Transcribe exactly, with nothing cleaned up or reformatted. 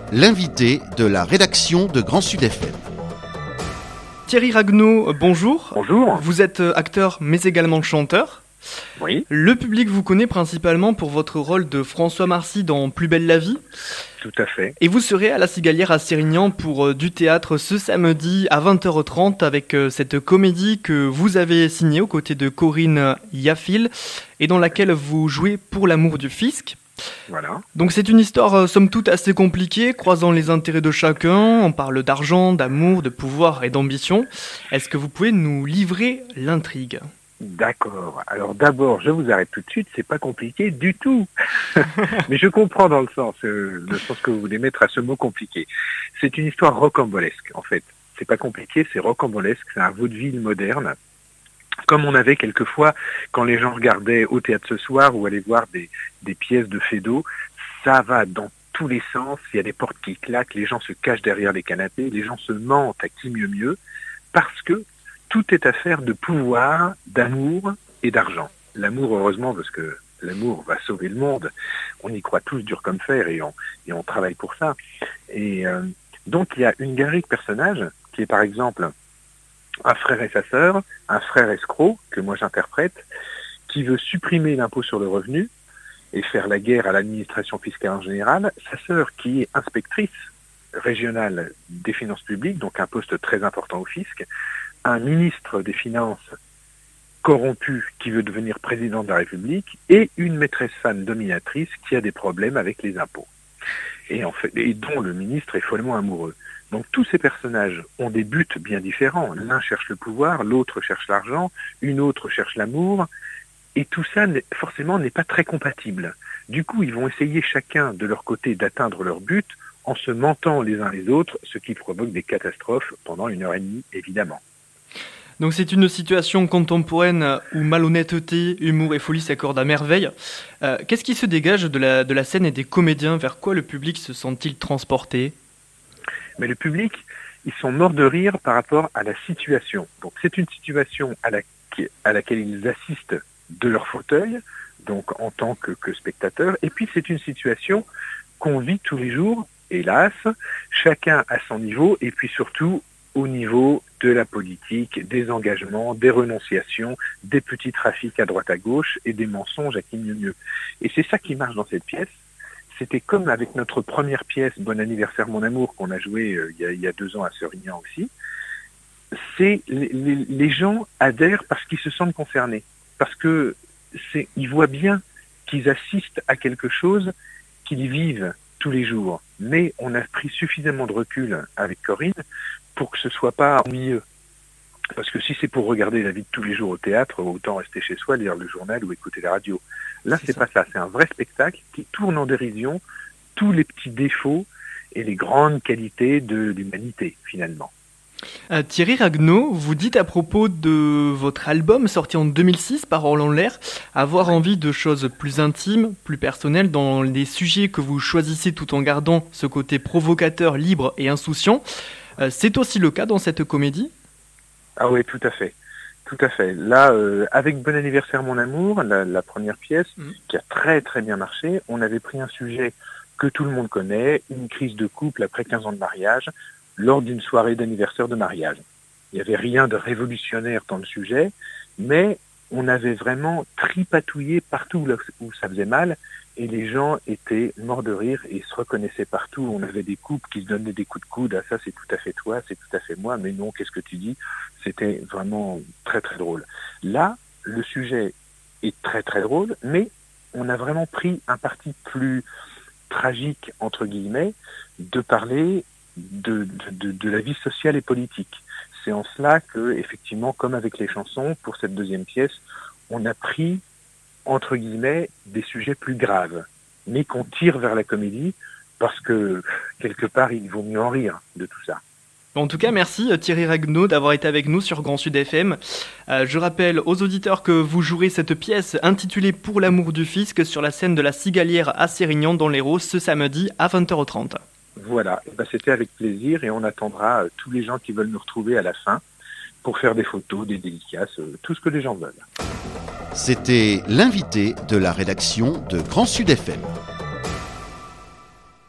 l'invité de la rédaction de Grand Sud F M. Thierry Raguenaud, bonjour. Bonjour. Vous êtes acteur mais également chanteur. Oui. Le public vous connaît principalement pour votre rôle de François Marcy dans Plus belle la vie. Tout à fait. Et vous serez à la Cigalière à Sérignan pour euh, du théâtre ce samedi à vingt heures trente avec euh, cette comédie que vous avez signée aux côtés de Corinne Yaffil et dans laquelle vous jouez pour l'amour du fisc. Voilà. Donc c'est une histoire euh, somme toute assez compliquée, croisant les intérêts de chacun. On parle d'argent, d'amour, de pouvoir et d'ambition. Est-ce que vous pouvez nous livrer l'intrigue ? D'accord. Alors d'abord, je vous arrête tout de suite, c'est pas compliqué du tout. Mais je comprends dans le sens, euh, le sens que vous voulez mettre à ce mot compliqué. C'est une histoire rocambolesque, en fait. C'est pas compliqué, c'est rocambolesque, c'est un vaudeville moderne. Comme on avait quelquefois, quand les gens regardaient au théâtre ce soir ou allaient voir des, des pièces de Feydeau, ça va dans tous les sens, il y a des portes qui claquent, les gens se cachent derrière les canapés, les gens se mentent à qui mieux mieux, parce que tout est affaire de pouvoir, d'amour et d'argent. L'amour, heureusement, parce que l'amour va sauver le monde. On y croit tous dur comme fer et on, et on travaille pour ça. Et euh, donc, il y a une galerie de personnages qui est, par exemple, un frère et sa sœur, un frère escroc, que moi j'interprète, qui veut supprimer l'impôt sur le revenu et faire la guerre à l'administration fiscale en général. Sa sœur, qui est inspectrice régionale des finances publiques, donc un poste très important au fisc, un ministre des Finances corrompu qui veut devenir président de la République et une maîtresse femme dominatrice qui a des problèmes avec les impôts et, en fait, et dont le ministre est follement amoureux. Donc tous ces personnages ont des buts bien différents. L'un cherche le pouvoir, l'autre cherche l'argent, une autre cherche l'amour, et tout ça forcément n'est pas très compatible. Du coup, ils vont essayer chacun de leur côté d'atteindre leur but en se mentant les uns les autres, ce qui provoque des catastrophes pendant une heure et demie, évidemment. Donc c'est une situation contemporaine où malhonnêteté, humour et folie s'accordent à merveille. Euh, qu'est-ce qui se dégage de la, de la scène et des comédiens? Vers quoi le public se sent-il transporté? Mais le public, ils sont morts de rire par rapport à la situation. Donc c'est une situation à, la, à laquelle ils assistent de leur fauteuil, donc en tant que, que spectateurs. Et puis c'est une situation qu'on vit tous les jours, hélas, chacun à son niveau, et puis surtout au niveau de la politique, des engagements, des renonciations, des petits trafics à droite à gauche et des mensonges à qui mieux mieux. Et c'est ça qui marche dans cette pièce. C'était comme avec notre première pièce, Bon anniversaire mon amour, qu'on a joué euh, il, y a, il y a deux ans à Sérignan aussi. C'est les, les, les gens adhèrent parce qu'ils se sentent concernés, parce que c'est, ils voient bien qu'ils assistent à quelque chose qu'ils vivent tous les jours. Mais on a pris suffisamment de recul avec Corinne pour que ce soit pas ennuyeux. Parce que si c'est pour regarder la vie de tous les jours au théâtre, autant rester chez soi, lire le journal ou écouter la radio. Là, c'est, c'est pas ça. C'est un vrai spectacle qui tourne en dérision tous les petits défauts et les grandes qualités de l'humanité, finalement. Euh, Thierry Raguenaud, vous dites à propos de votre album sorti en deux mille six, Paroles en l'air, avoir envie de choses plus intimes, plus personnelles dans les sujets que vous choisissez tout en gardant ce côté provocateur, libre et insouciant. Euh, c'est aussi le cas dans cette comédie ? Ah oui, tout à fait. Tout à fait. Là, euh, avec Bon anniversaire mon amour, la, la première pièce, mmh. qui a très très bien marché, on avait pris un sujet que tout le monde connaît, une crise de couple après quinze ans de mariage, lors d'une soirée d'anniversaire de mariage. Il n'y avait rien de révolutionnaire dans le sujet, mais on avait vraiment tripatouillé partout où ça faisait mal, et les gens étaient morts de rire et se reconnaissaient partout. On avait des couples qui se donnaient des coups de coude, ah ça c'est tout à fait toi, c'est tout à fait moi, mais non, qu'est-ce que tu dis? C'était vraiment très très drôle. Là, le sujet est très très drôle, mais on a vraiment pris un parti plus tragique, entre guillemets, de parler de, de, de, de la vie sociale et politique. C'est en cela que, effectivement, comme avec les chansons, pour cette deuxième pièce, on a pris, entre guillemets, des sujets plus graves, mais qu'on tire vers la comédie, parce que, quelque part, il vaut mieux en rire de tout ça. En tout cas, merci Thierry Raguenaud d'avoir été avec nous sur Grand Sud F M. Euh, je rappelle aux auditeurs que vous jouerez cette pièce intitulée Pour l'amour du fisc sur la scène de la Cigalière à Sérignan dans l'Hérault ce samedi à vingt heures trente. Voilà, et ben, c'était avec plaisir et on attendra euh, tous les gens qui veulent nous retrouver à la fin pour faire des photos, des dédicaces, euh, tout ce que les gens veulent. C'était l'invité de la rédaction de Grand Sud F M.